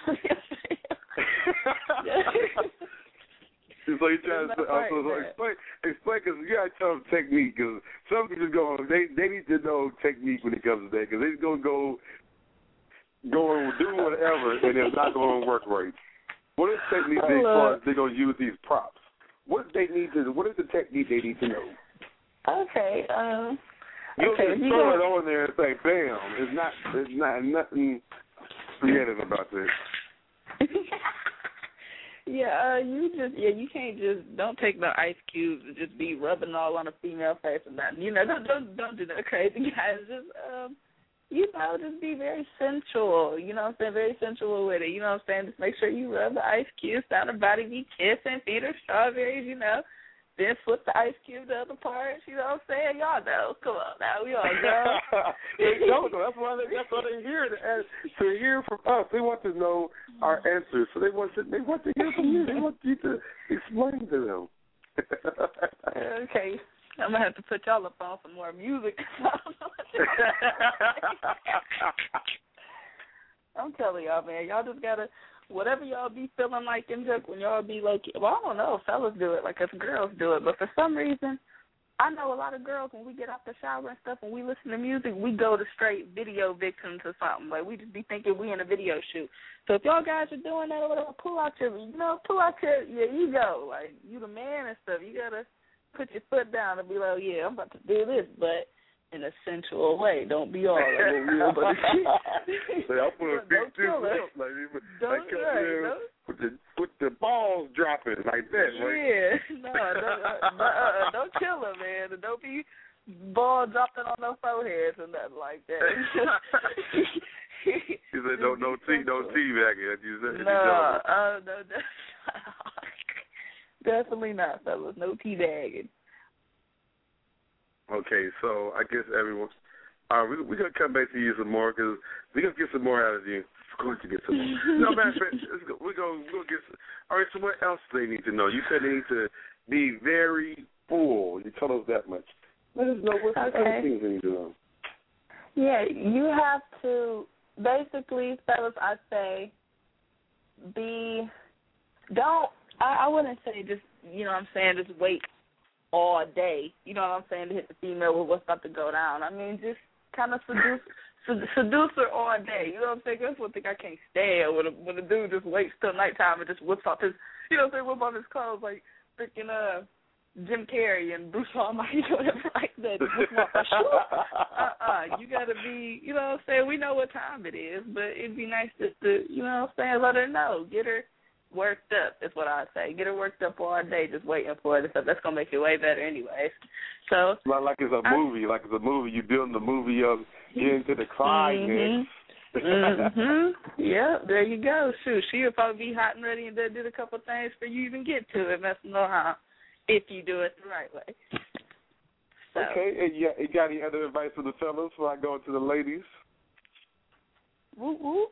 So you trying to uh, so, so explain, explain, because you got to tell them technique, because some people just go, they they need to know technique when it comes to that, because they're going to go, go and do whatever, and it's not going to work right. What is the technique they, far as they're going to use these props? What they need to, what is the technique they need to know? Okay, um, you okay, just you throw got... it on there and say, bam, it's not, it's not nothing creative about this. Yeah, uh, you just yeah, you can't just don't take no ice cubes and just be rubbing all on a female face or nothing. You know, don't don't don't do that crazy, guys. Just um, you know, just be very sensual. You know what I'm saying? Very sensual with it. You know what I'm saying? Just make sure you rub the ice cubes down her body, be kissing, feed her strawberries. You know, then flip the ice cube to other parts. You know what I'm saying? Y'all know. Come on now, we all know. They don't know. That's why they that's why they hear to, to hear from us. They want to know our answers. So they want to they want to hear from you. They want you to explain to them. Okay. I'm gonna have to put y'all up on some more music. I'm telling y'all, man, y'all just gotta whatever y'all be feeling like in just when y'all be low key. Well, I don't know if fellas do it, like if girls do it, but for some reason, I know a lot of girls when we get out the shower and stuff, when we listen to music, we go to straight video victim to something. Like we just be thinking we in a video shoot. So if y'all guys are doing that or whatever, pull out your, you know, pull out your your ego. Like you the man and stuff. You gotta put your foot down and be like, oh, yeah, I'm about to do this, but in a sensual way. Don't be all like, oh, real, but so y'all put a big two up, like, don't, like right, uh, don't. With the with the balls dropping like that, right? Yeah, no, don't, uh, uh, don't kill her, man. Don't be ball dropping on no foreheads or nothing like that. You said no, no tea, no tea back here. You said no, uh, no, definitely not, fellas. No tea bagging. Okay, so I guess everyone, uh, we we're gonna come back to you some more because we're gonna get some more out of you. Of course, to get some more. No matter of fact, we're gonna we'll get. Some, all right, so what else do they need to know? You said they need to be very full. You told us that much. Let us know what okay. other things they need to know. Yeah, you have to basically, fellas. I say, be don't. I, I wouldn't say just you know what I'm saying just wait all day, you know what I'm saying, to hit the female with what's about to go down. I mean, just kind of seduce, seduce her all day. You know what I'm saying? That's one thing I can't stand when a, when a dude just waits till nighttime and just whips off his, you know what I'm saying, whip off his clothes like freaking uh, Jim Carrey and Bruce Almighty or whatever like that. Just whip off my shoe. Uh-uh. You got to be, you know what I'm saying, we know what time it is, but it'd be nice just to, you know what I'm saying, let her know. Get her worked up is what I say. Get her worked up all day, just waiting for it. So that's gonna make it way better, anyways. So like, like it's a I, movie, like it's a movie. You building the movie of getting to the climax. Mm-hmm. mm-hmm. Yeah, there you go. Shoot, she'll probably be hot and ready and did a couple of things for you to even get to it, messing around if you do it the right way. So. Okay, and you, you got any other advice for the fellas before I go to the ladies? Whoop whoop.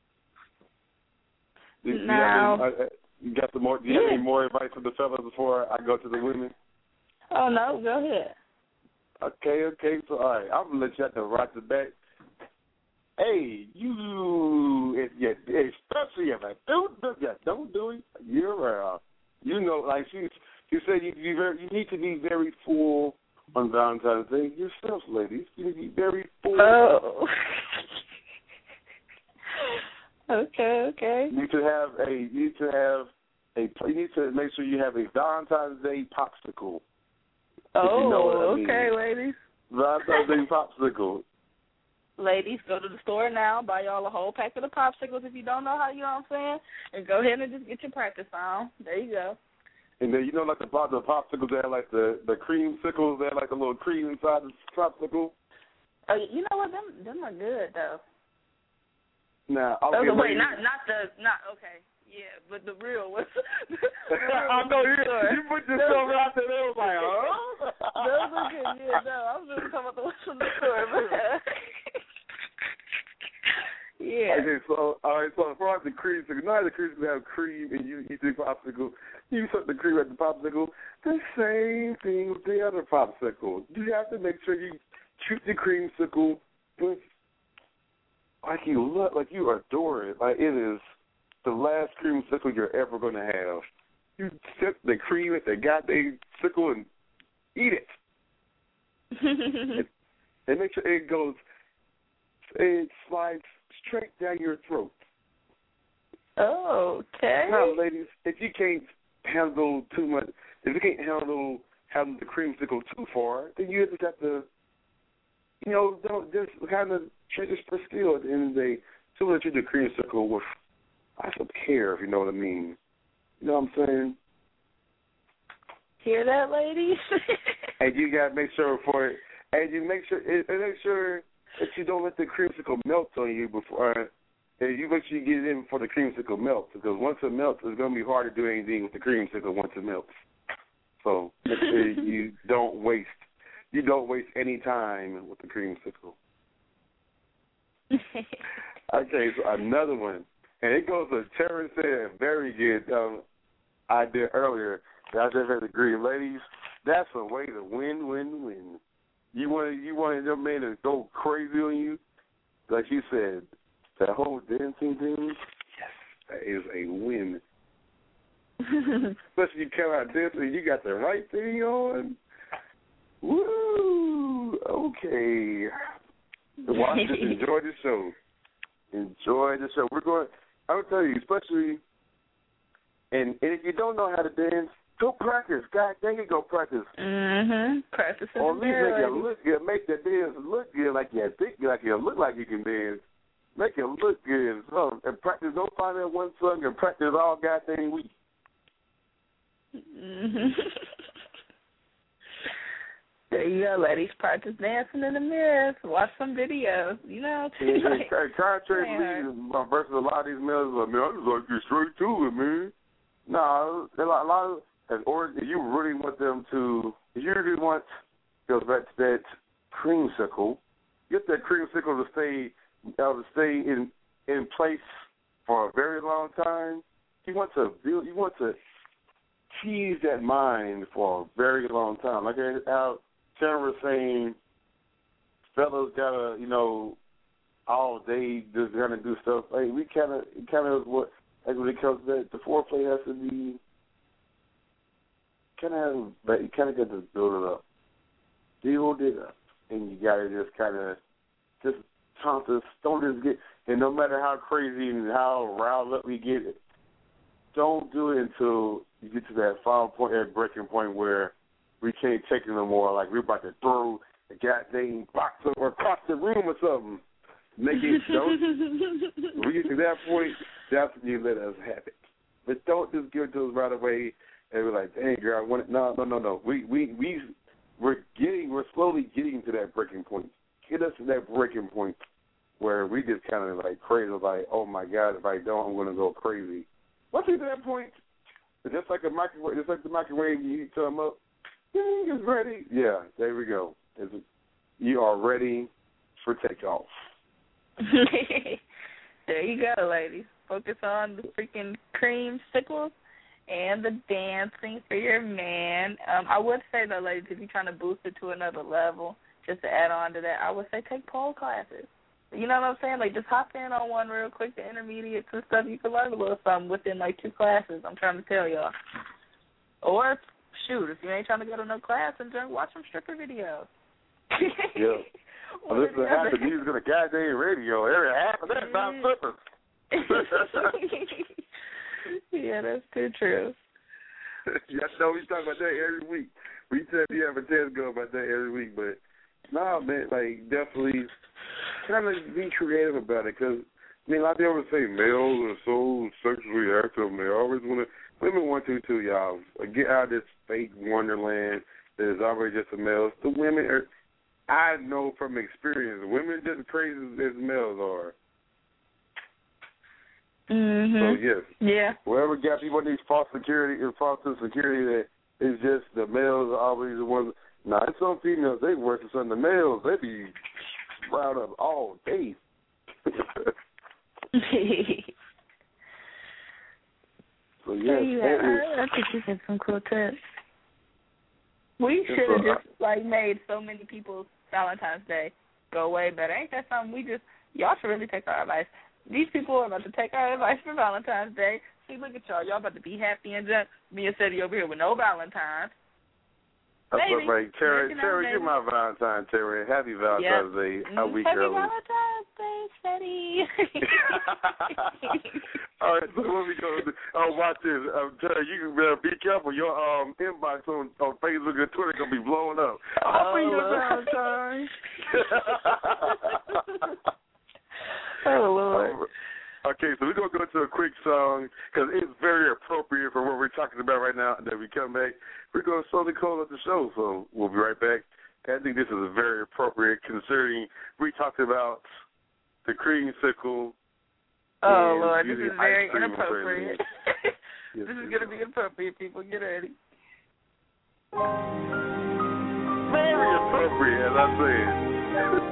Do, do no. You, any, uh, you got some more? Do you yeah. have any more advice for the fellas before I go to the women? Oh no, go ahead. Okay, okay. So all right, I'm gonna let you have to right the back. Hey, you, if you, especially if I don't do, yeah, don't do it. You're, uh, you know, like she, she said, you be very, you need to be very full on Valentine's Day yourself, ladies. You need to be very full. Oh. Okay, okay. You need to have a. You need to have a. You need to make sure you have a Valentine's Day popsicle. Oh, you know okay, mean. ladies. Valentine's Day popsicle. Ladies, go to the store now. Buy y'all a whole pack of the popsicles if you don't know how. You know what I'm saying? And go ahead and just get your practice on. There you go. And then you know, like the the popsicles, they have like the the cream sickles. They have like a little cream inside the popsicle. Oh, you know what? Them them are good though. Now, okay, oh, wait, not not the not okay, yeah, but the real ones. I know you. You put yourself out there. They was like, oh. Those are good. Yeah, no, I was really talking about the ones from the store. But yeah. Okay, so all right, so as far as the cream, so now the cream have cream, and you eat the popsicle. You put the cream at the popsicle. The same thing with the other popsicle. You have to make sure you treat the creamsicle with. Like you look, like you adore it. Like it is the last creamsicle you're ever going to have. You sip the cream at the goddamn sickle and eat it. and, and make sure it goes, it slides straight down your throat. Oh, okay. Now, ladies, if you can't handle too much, if you can't handle having the creamsicle too far, then you just have to, you know, don't just kind of treat it for skill at the end of the day. So let you do the creamsicle with I some care, if you know what I mean. You know what I'm saying? Hear that, ladies? And you gotta make sure for it, and you make sure and make sure that you don't let the creamsicle melt on you before. And you make sure you get it in before the creamsicle melts, because once it melts, it's gonna be hard to do anything with the creamsicle once it melts. So make sure you don't waste. You don't waste any time with the creamsicle. Okay, so another one. And it goes to Terrence said, very good um, idea earlier. I just had to agree. Ladies, that's a way to win, win, win. You want you want your man to go crazy on you? Like you said, that whole dancing thing, yes, that is a win. Especially you come out dancing, you got the right thing on. Woo! Okay. Watch it. Enjoy the show. Enjoy the show. We're going. I will tell you, especially, and, and if you don't know how to dance, go practice. God dang it, go practice. Mm-hmm. Practice. Or at least make it look good. Make the dance look good, like you think, like you look like you can dance. Make it look good. So, and practice. Don't find that one song and practice all goddamn week. Mm-hmm. There you go, ladies. Practice dancing in the mirror. Watch some videos. You know. Yeah, like, contrary to me, versus a lot of these males, like, man, I just like get straight to it, man. No, a lot, a lot of, or if you really want them to, if you really want, goes back to that creamsicle, get that creamsicle to stay, uh, to stay in in place for a very long time. You want to build, you want to tease that mind for a very long time. Like how Sharon was saying, fellas gotta, you know, all day just gonna do stuff. Hey, we kind of, kind of what, like when it comes to that, the foreplay has to be kind of, but you kind of got to build it up, build it up, and you gotta just kind of just taunt us. Don't just get, and no matter how crazy and how riled up we get, don't do it until you get to that final point, that breaking point where we can't take it no more. Like we're about to throw a goddamn box over across the room or something. Make it, don't, when we get to that point, that's when you let us have it. But don't just give it to us right away and be like, dang, girl, I want it. No, no, no, no. We, we, we, we're getting, we're slowly getting to that breaking point. Get us to that breaking point where we just kind of like crazy, like, oh my God, if I don't, I'm going to go crazy. Once we get to that point, it's just like a microwave, just like the microwave, you heat them up, ding, it's ready. Yeah, there we go. It's, you are ready for takeoff. There you go, ladies. Focus on the freaking creamsicles and the dancing for your man. Um, I would say, though, ladies, if you're trying to boost it to another level, just to add on to that, I would say take pole classes. You know what I'm saying? Like, just hop in on one real quick, the intermediates and stuff. You can learn a little something within, like, two classes, I'm trying to tell y'all. Or, shoot, if you ain't trying to go to no class, and just watch some stripper videos. Yeah. Well, listen to half the music on the goddamn radio. Every half of that sounds strippers. Yeah, that's too true. Yeah, I know we talk about that every week. We tell you have a test go about that every week, but no, man, like definitely kind of be creative about it because I mean, a lot of people say males are so sexually active. They always want to. Women want to too, y'all. Get out of this fake wonderland that is always just the males. The women are. I know from experience, women just as crazy as males are. Mm-hmm. So yes, yeah. Whoever got people in these false security and false security that is just the males are always the ones. Now, nah, some females they work for some of the males. They be riled up all day. So yes, hey, yeah, I, I think you said some cool tips. We should have just like made so many people's Valentine's Day go way better. Ain't that something? We just y'all should really take our advice. These people are about to take our advice for Valentine's Day. See, look at y'all. Y'all about to be happy and junk. Me and Ceddy over here with no Valentine's. That's what, like, Terry, Terry, you're my Valentine, Terry. Happy Valentine's yep. Day a week Happy early. Happy Valentine's Day, Ceddy. All right, so what we going to do? Oh, watch this. Um, Terry, you can uh, be careful. Your um, inbox on, on Facebook and Twitter going to be blowing up. I'll be your Valentine. Oh, Lord. Um, okay, so we're going to go to a quick song because it's very appropriate for what we're talking about right now. And then we come back, we're going to slowly close up the show. So we'll be right back. I think this is very appropriate considering we talked about the creamsicle. Oh, Lord, this is very inappropriate. Yes, this is going to be appropriate, people. Get ready. Very appropriate, as I said.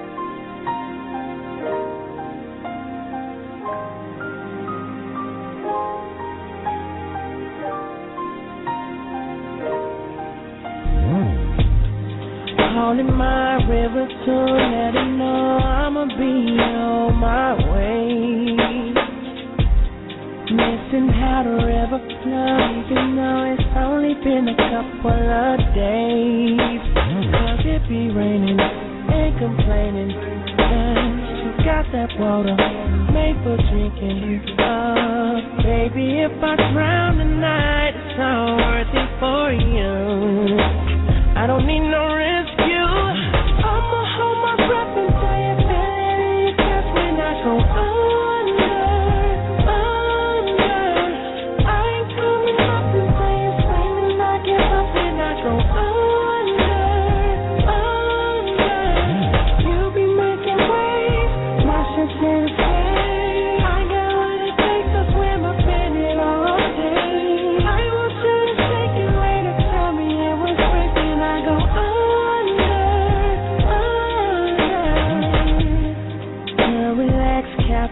Calling my river to let it know I'ma be on my way. Missing how the river flows, even though it's only been a couple of days. Cause it be raining, ain't complaining. And you got that water made for drinking. Uh, baby, if I drown tonight, it's all worth it for you. I don't need no rescue. I'ma hold my breath until you feel it in your chest when I go under, under. I ain't coming up until you're screaming I give up and I go under,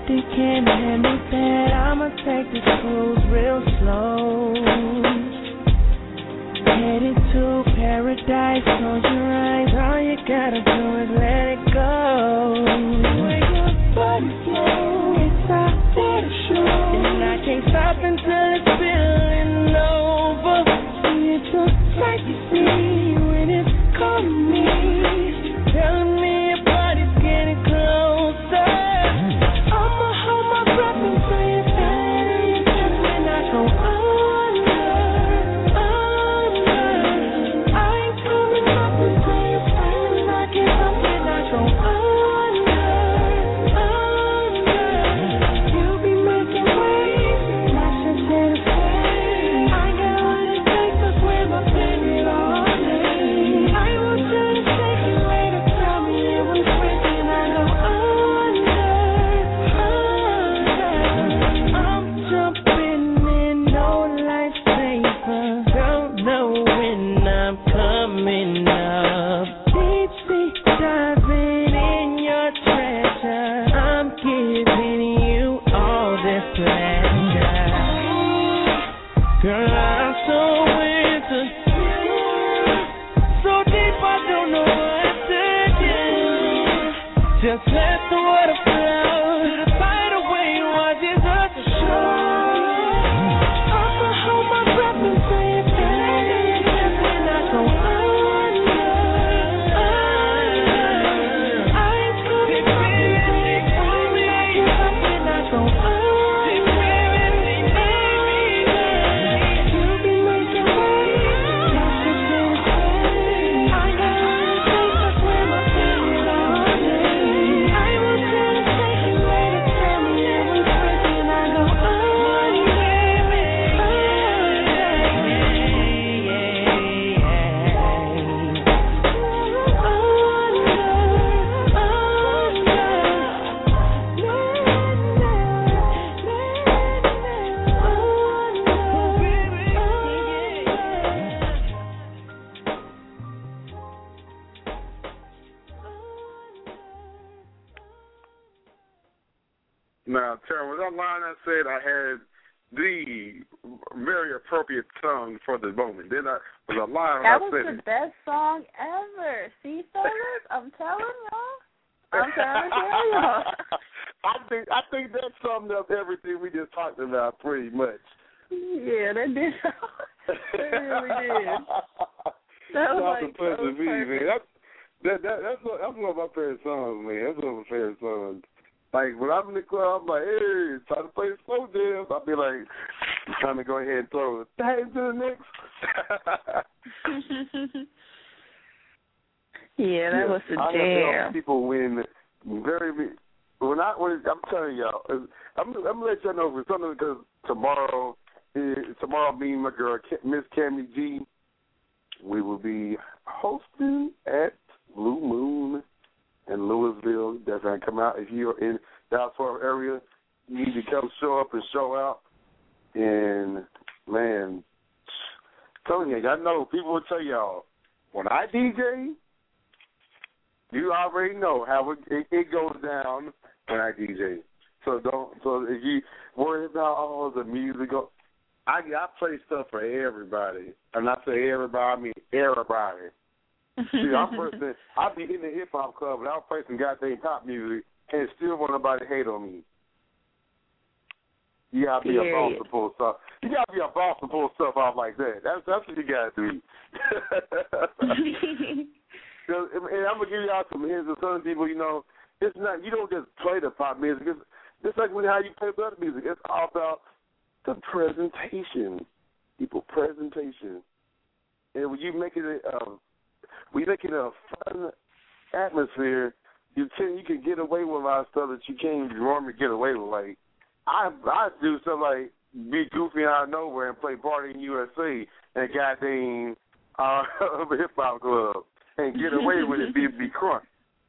they can't handle that. I'ma take this cruise real slow. Headed to paradise, close your eyes. All you gotta do is let it go. When your body flows, it's out for the show. And I can't stop until it's spilling over. See, it's a sight to see when it's calling me, telling me your body's getting closer. I'ma hold my breath until you feel it, and I go under, under. I ain't coming up until you feel like it's up, and I go under, under. You be making waves, my shit's here to stay. I got what it takes to swim up in it all day. I was just taking way to tell me it was breaking. I go under, under. I'm jumping in, no lifesaver. Don't know when I'm coming up. Deep sea diving in your treasure. I'm giving you all this pleasure. Girl, I'm so into you. So deep I don't know what to do. Just let the water flow. To the fight away, watch it up the show. I'ma hold my breath until you feel it, and I go under, under. I ain't coming up until you feel like it's up, and I go under, under. You be making waves, my shit's here to stay. I got what it takes to swim up in it all day. I was just taking way to tell me it was breaking. I go under, under. Now, Tara, was that line I said I had the very appropriate song for the moment? Then I was a line That I was said the best song ever. See, fellas, I'm telling y'all. I'm trying to tell y'all. I think I think that summed up everything we just talked about pretty much. Yeah, that did. That really did. That was like so to me, man. perfect. That's that, that that's one, that's one of my favorite songs, man. That's one of my favorite songs. Like when I'm in the club, I'm like, hey, it's time to play slow jams. I'll be like, I'm trying to go ahead and throw it back to the next. Yeah, that Yeah, was a I have to jam. help people when very when I when I'm telling y'all, I'm I'm gonna let y'all know for something because tomorrow, is, tomorrow me and my girl Miss Cammy G, we will be hosting at Blue Moon in Louisville. That's gonna come out. If you're in Dallas Fort Worth area, you need to come show up and show out. And man, telling you, y'all know people will tell y'all when I D J. You already know how it, it, it goes down when I D J. So don't. So if you worry about all the music, go, I I play stuff for everybody. And I say everybody, I mean everybody. See, I'm person. I be in the hip hop club and I'll play some goddamn pop music and still want nobody to hate on me. You gotta be Period. a boss to pull stuff. You gotta be a boss to pull stuff off like that. That's that's what you gotta do. And I'm gonna give y'all some hints of some people. You know, it's not you don't just play the pop music. It's just like when how you play other music. It's all about the presentation, people presentation, and when you make it a uh, when you make it a fun atmosphere, you can you can get away with a lot of stuff that you can't normally get away with. Like I I do stuff like be goofy out of nowhere and play Party in U S A and goddamn uh, hip hop club. And get away with it, be be crunk.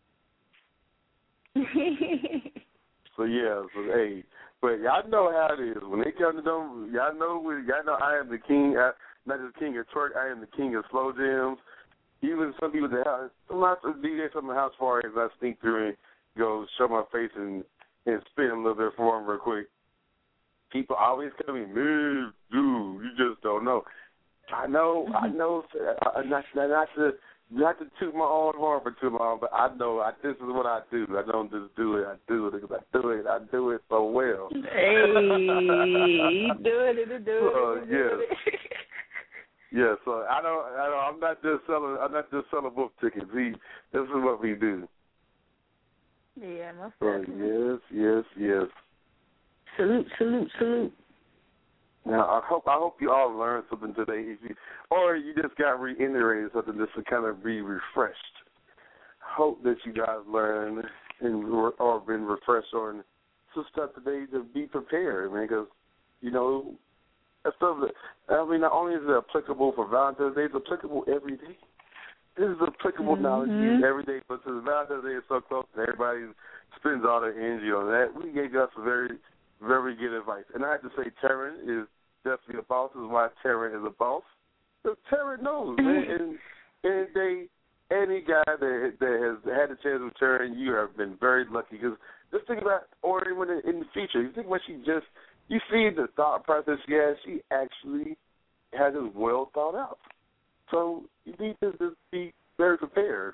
So yeah, so hey, but y'all know how it is when they come to them. Y'all know, y'all know I am the king, I, not just king of twerk. I am the king of slow jams. Even some people that have some lots of D Js from the house parties, I sneak through and go show my face and and spin a little bit for him real quick. People always tell me, man, dude, you just don't know. I know, I know, uh, not, not to not to toot my own horn for too long, but I know I, this is what I do. I don't just do it. I do it because I do it. I do it so well. Hey, do it, do it, do uh, it. Yeah. Yeah, so I don't, I don't. I'm not just selling. I'm not just selling book tickets. We, this is what we do. Yeah, most so, definitely. yes, yes, yes. Salute, salute, salute. Now, I hope I hope you all learned something today, if you, or you just got reiterated something just to kind of be refreshed. Hope that you guys learned and or been refreshed on some stuff today to be prepared, man. Because you know, that stuff. I mean, not only is it applicable for Valentine's Day, it's applicable every day. This is applicable mm-hmm. knowledge every day, but since Valentine's Day is so close and everybody spends all their energy on that, we gave you some very, very good advice. And I have to say, Taryn is definitely a boss. This is why Taryn is a boss. Because Taryn knows, man. And, and they, any guy that, that has had a chance with Taryn, you have been very lucky. Because just think about ordering when in the future. You think when she just, you see the thought process she has, she actually has it well thought out. So you need to just be very prepared.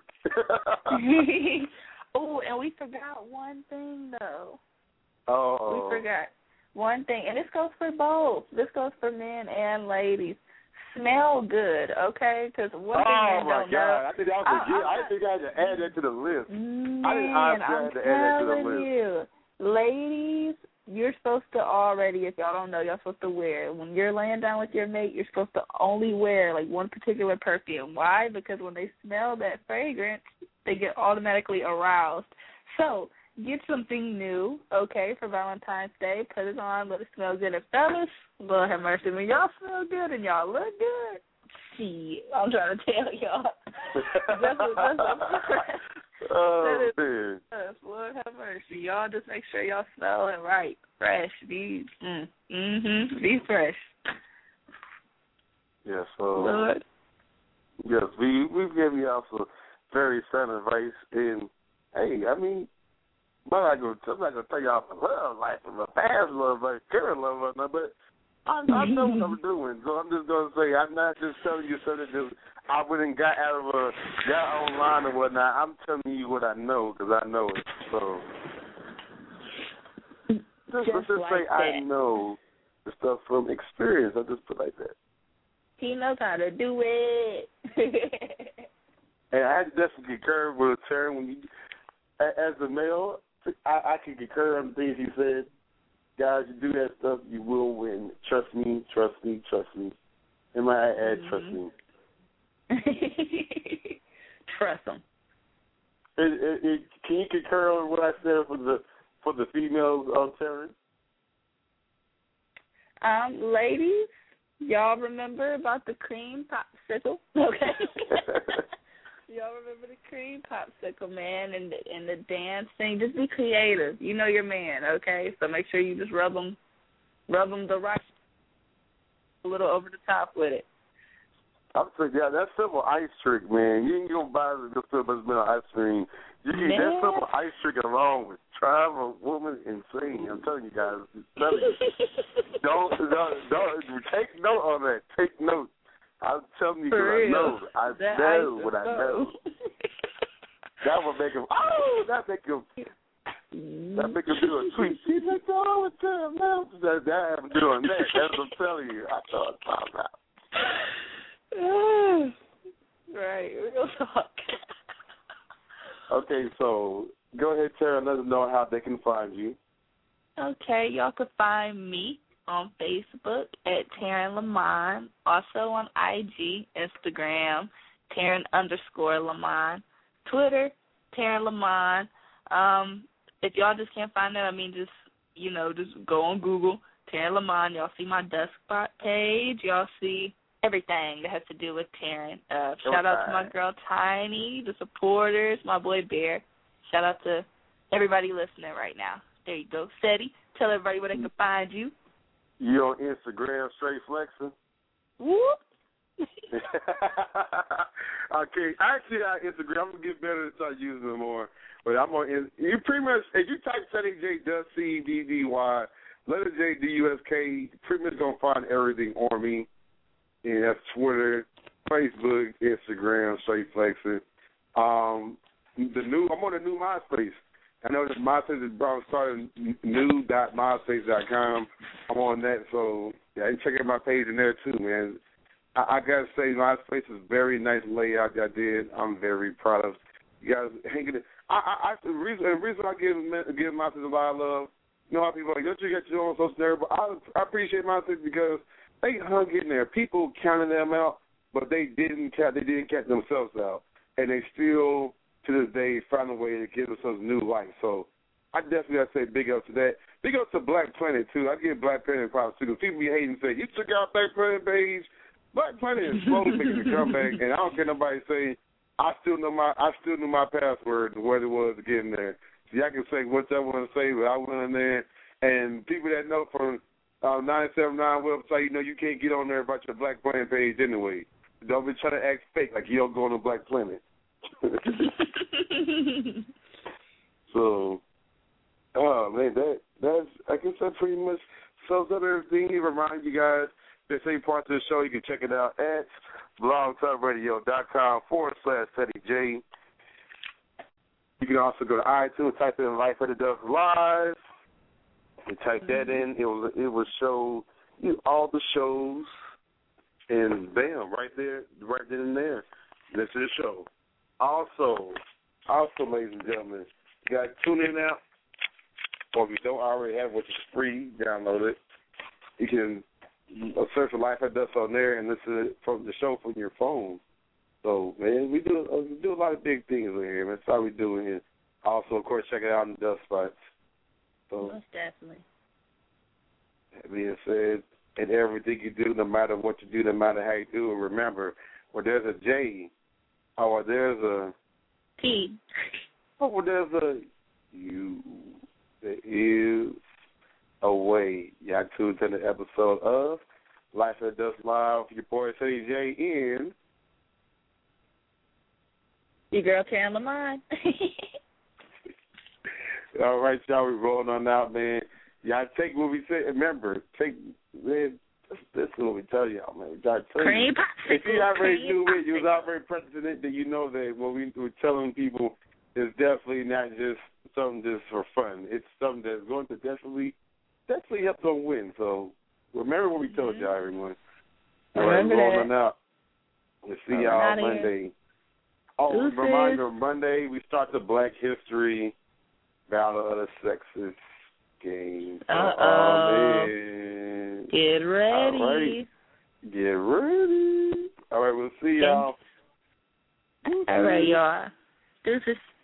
Oh, and we forgot one thing, though. Oh. We forgot one thing, and this goes for both. This goes for men and ladies. Smell good, okay? Because one thing oh men my don't God. know. I think I, I, forget. I, I, I think I had to add that to the list. Man, I didn't I had I'm to add that to the telling list. you, ladies, you're supposed to already, if y'all don't know, y'all supposed to wear. When you're laying down with your mate, you're supposed to only wear, like, one particular perfume. Why? Because when they smell that fragrance, they get automatically aroused. So get something new, okay, for Valentine's Day. Put it on, let it smell good. And fellas, Lord have mercy, when y'all smell good and y'all look good, see, I'm trying to tell y'all. that's what, that's what, oh, that man. is, Lord have mercy. Y'all just make sure y'all smelling right, fresh. Be, mm, mm-hmm, be fresh. Yes, so, Lord. yes, we, we've given y'all some very sound advice. And, hey, I mean, I'm not going to tell y'all my love life and my past love life, current love life, but I, I know what I'm doing. So I'm just going to say, I'm not just telling you something that I went and got out of a, got online or whatnot. I'm telling you what I know because I know it. So just, just let's just like say that. I know the stuff from experience. I'll just put it like that. He knows how to do it. And I definitely concur with Taryn. When you, as a male, I, I can concur on the things he said. Guys, you do that stuff, you will win. Trust me, trust me, trust me. And might I add, mm-hmm. trust me. Trust them. It, it, it, can you concur on what I said for the for the females on Taryn? Um, ladies, y'all remember about the cream popsicle? Okay. Y'all remember the cream popsicle, man, and the, and the dancing. Just be creative. You know your man, okay? So make sure you just rub them, rub them the right, a little over the top with it. I'm saying, yeah, that simple ice trick, man. You can go buy the simple ice cream. You can Man. that simple ice trick along with drive a woman insane. I'm telling you guys, I'm telling you. don't, don't don't take note on that. Take note. I'm telling you because I know. I that know what I know. That would make him. Oh, that make him. That make him do a tweet. She's like, oh, what's up, man? That, that I'm doing that. That's what I'm telling you. I thought about that. Right, real talk. Okay, so go ahead, Tara, and let them know how they can find you. Okay, y'all can find me on Facebook at Taryn Lamont, also on I G, Instagram, Taryn underscore Lamont, Twitter, Taryn Lamont. Um, if y'all just can't find that, I mean, just, you know, just go on Google, Taryn Lamont. Y'all see my Duskspot page. Y'all see everything that has to do with Taryn. Uh, shout out to my girl Tiny, the supporters, my boy Bear. Shout out to everybody listening right now. There you go. Steady. Tell everybody where they can find you. You on Instagram, straight flexing? Whoop. Okay, actually, on Instagram, I'm gonna get better to start using it more. But I'm on. You pretty much, if you type Ceddy J Dusk C D D Y, letter J D U S K, pretty much gonna find everything on me. And that's Twitter, Facebook, Instagram, straight flexing. Um, the new, I'm on the new MySpace. I know that MySpace is brought started new dot myspace dot com. I'm on that, so yeah, you check out my page in there too, man. I, I gotta say, MySpace is a very nice layout that I did. I'm very proud of you guys hanging it. I, I, I the reason, the reason I give give MySpace a lot of love. You know how people are like, don't you get your own social media? But I, I appreciate MySpace because they hung in there. People counted them out, but they didn't count. They didn't count themselves out, and they still, to this day, found a way to give themselves new life. So I definitely got to say big up to that. Big up to Black Planet, too. I give Black Planet props, too. People be hating and say, you took out Black Planet page. Black Planet is slowly making a comeback, and I don't care nobody say, I still know my I still knew my password and what it was to get in there. So y'all can say what y'all want to say, but I went in there. And people that know from uh, nine seven nine website, you know you can't get on there about your Black Planet page anyway. Don't be trying to act fake like you don't go on the Black Planet. So, oh man, that that's I guess that pretty much sums up everything. Remind you guys that same part of the show, you can check it out at blogtalkradio.com forward slash Ceddy J. You can also go to iTunes, type in Life After Dusk Live, and type that in. It will it will show you all the shows, and bam, right there, right then and there. This is the show. Also, also, ladies and gentlemen, you got to tune in now, or if you don't already have, which is free, download it. You can search for Life After Dusk on there and listen from the show from your phone. So, man, we do uh, we do a lot of big things in here, man. That's how we do it here. Also, of course, check it out in the Dust Spots. So, most definitely. That being said, and everything you do, no matter what you do, no matter how you do it, remember, where there's a J, or there's a T, or where there's a U, there is a way. Y'all tuned in the episode of Life After Dusk Live. Your boy Ceddy J in. Your girl Karen Lamont. All right, y'all, we rolling on out, man. Y'all take what we say. Remember, take, man, this, this is what we tell y'all, man. Y'all Cream you, popsicle. if you already cream knew it, you was popsicle. already present in it, then you know that what we were telling people is definitely not just something just for fun. It's something that's going to definitely, definitely help them win. So remember what we told y'all, everyone. All right, Remember rolling that. out. We'll see Rolling y'all outta Monday. here. Oh, Deuces. reminder, Monday we start the Black History Battle of the Sexes game. Uh-oh. Oh, man. Get ready. All right. Get ready. All right, we'll see y'all. All right, y'all. Deuces.